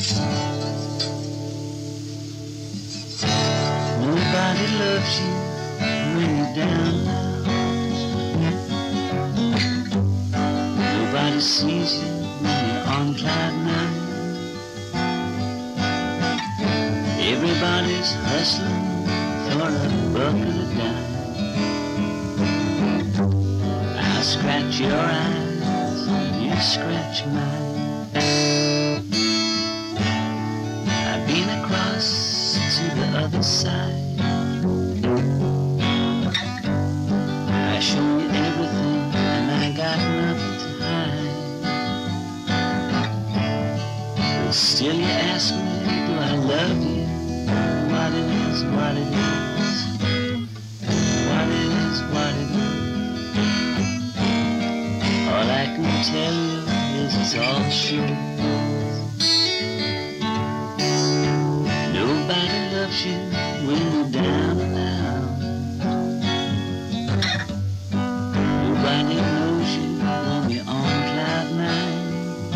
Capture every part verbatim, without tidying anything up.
Nobody loves you when you're down now. Nobody sees you when you're on cloud nine. Everybody's hustling for a buck at a dime. I'll scratch your eyes, you scratch mine. I've been across to the other side. I show you everything and I got nothing to hide. But still you ask me, do I love you? What it is, what it is. What it is, what it is. All I can tell you is it's all true. Nobody loves you when you're down and out. Nobody knows you when you're on cloud nine.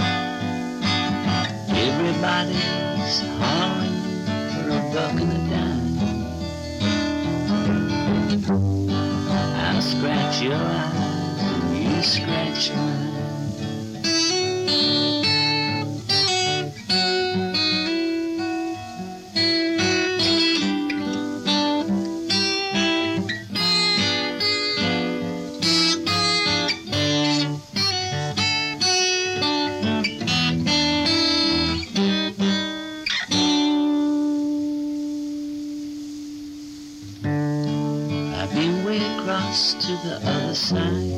Everybody's hollering for a buck and a dime. I'll scratch your eyes and you scratch mine. I've been way across to the other side.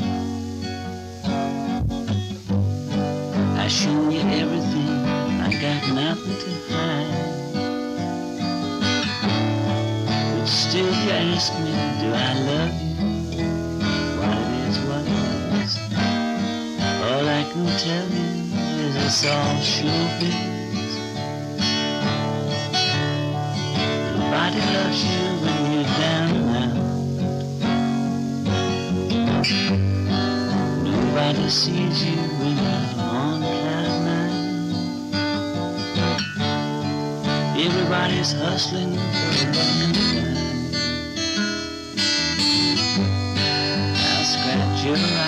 I show you everything, I got nothing to hide. But still you ask me, do I love you? What it is, what it is. All I can tell you is it's all showbiz. Nobody loves you when you're down now. Nobody sees you when you're on cloud nine. Everybody's hustling for a buck and a dime. I'll scratch your eyes.